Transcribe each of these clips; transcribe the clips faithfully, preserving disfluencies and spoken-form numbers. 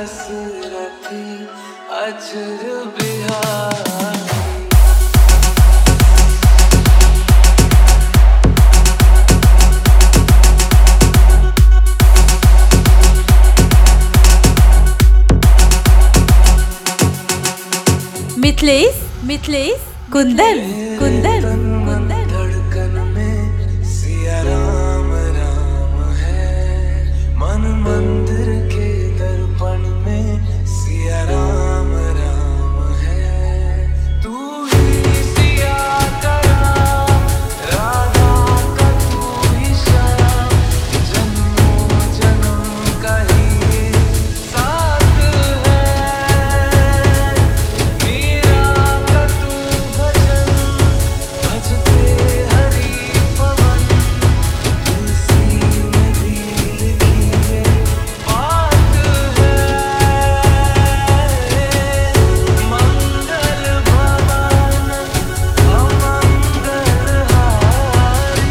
कसरती अजर बिहारी। मिथलेश मिथलेश कुंदन कुंदन कुंदन धड़कन में सिया राम राम है, मन मंदिर के दर्पण में सिया राम राम है। तू ही सिया का राम, राधा का तू ही श्याम, जन्मों जन्म का ही साथ है। मीरा का तू भजन भजते हरि पवन, तुलसी में भी लिखी है बात है। मंगल भवन अमंगल हारी,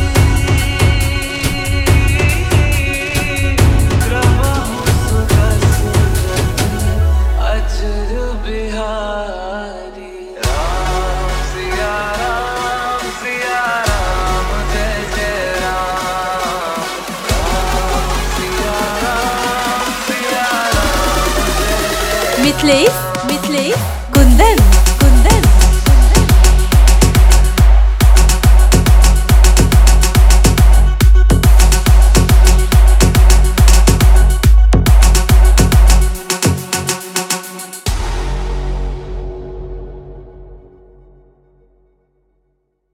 प्रभु सुखसरती अजर बिहारी। राम सिया राम सिया राम जय जय राम, राम सिया राम सिया राम जय जय। मिथलेश मिथलेश कुंदन